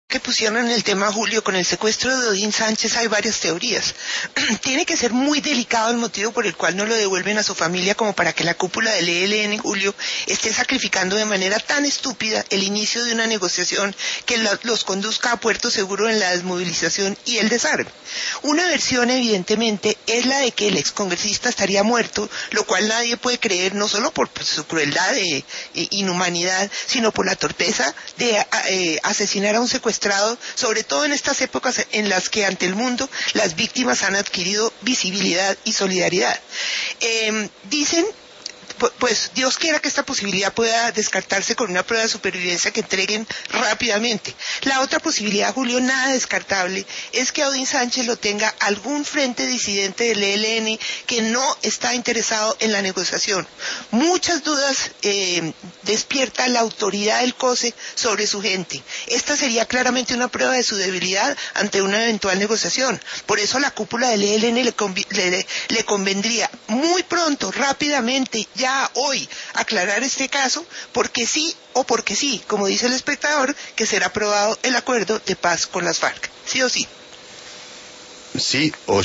Que pusieron en el tema, Julio, con el secuestro de Odín Sánchez hay varias teorías. Tiene que ser muy delicado el motivo por el cual no lo devuelven a su familia como para que la cúpula del ELN, Julio, esté sacrificando de manera tan estúpida el inicio de una negociación que los conduzca a puerto seguro en la desmovilización y el desarme. Una versión, evidentemente, es la de que el excongresista estaría muerto, lo cual nadie puede creer, no solo por su crueldad de inhumanidad, sino por la torpeza de asesinar a un secuestrado, sobre todo en estas épocas en las que ante el mundo las víctimas han adquirido visibilidad y solidaridad. Dicen, pues Dios quiera que esta posibilidad pueda descartarse con una prueba de supervivencia que entreguen rápidamente. La otra posibilidad, Julio, nada descartable, es que Odín Sánchez lo tenga algún frente disidente del ELN que no está interesado en la negociación. Muchas dudas despierta la autoridad del COSE sobre su gente. Esta sería claramente una prueba de su debilidad ante una eventual negociación. Por eso la cúpula del ELN le convendría muy pronto, rápidamente, ya hoy, aclarar este caso, porque sí o porque sí, como dice el espectador, que será aprobado el acuerdo de paz con las FARC. ¿Sí o sí? Sí o